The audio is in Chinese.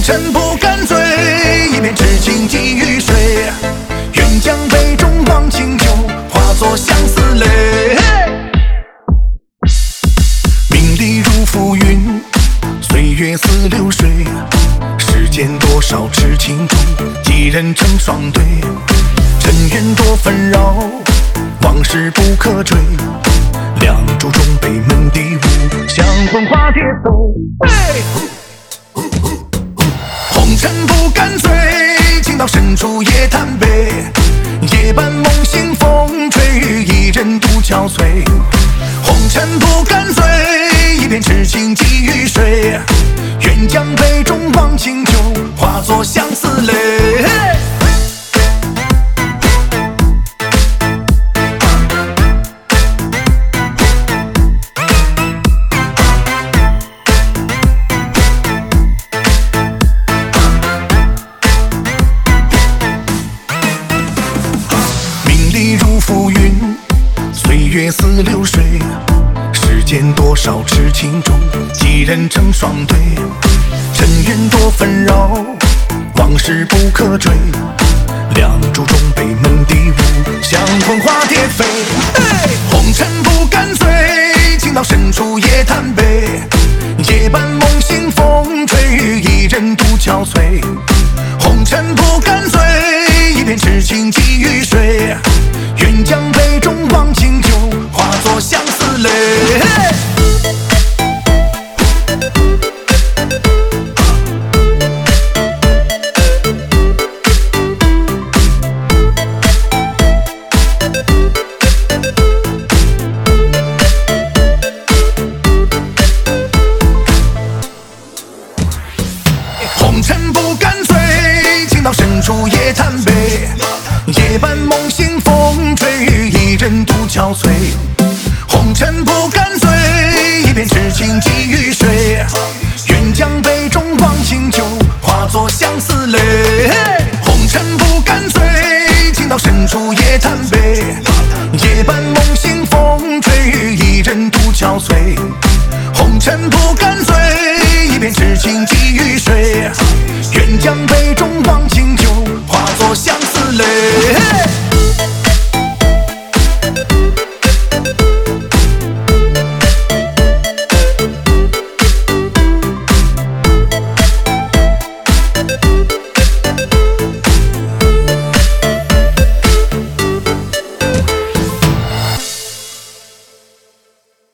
尘不敢醉，一片痴情寄于水。愿将杯中忘情酒，化作相思泪。名利如浮云，岁月似流水。世间多少痴情种，几人成双对。尘缘多纷扰，往事不可追。梁祝中北门第五，香魂化蝶走。红尘不敢醉，情到深处夜叹悲。夜半梦醒风吹雨，一人独憔悴。红尘不敢醉，一片痴情寄于水。愿将杯中忘情酒，化作相思泪。如浮云，岁月似流水。世间多少痴情种，几人成双对。尘缘多纷扰，往事不可追。梁祝中北门第五，香魂化蝶飞。红尘不敢醉，情到深处夜叹悲。夜半梦醒风吹雨，一人独憔悴。红尘不敢醉，一片痴情寄于水。愿将杯中忘情酒，化作相思泪。红尘不敢醉，情到深处夜叹悲。夜半梦醒风吹雨，一人独憔悴。红尘不敢醉，一片痴情寄于水。愿将杯中忘情酒，化作相思泪。红尘不敢醉，情到深处夜叹悲。夜半梦醒风吹雨，一人独憔悴。红尘不敢醉，一片痴情寄于水。愿将杯中忘情酒，化作相思泪。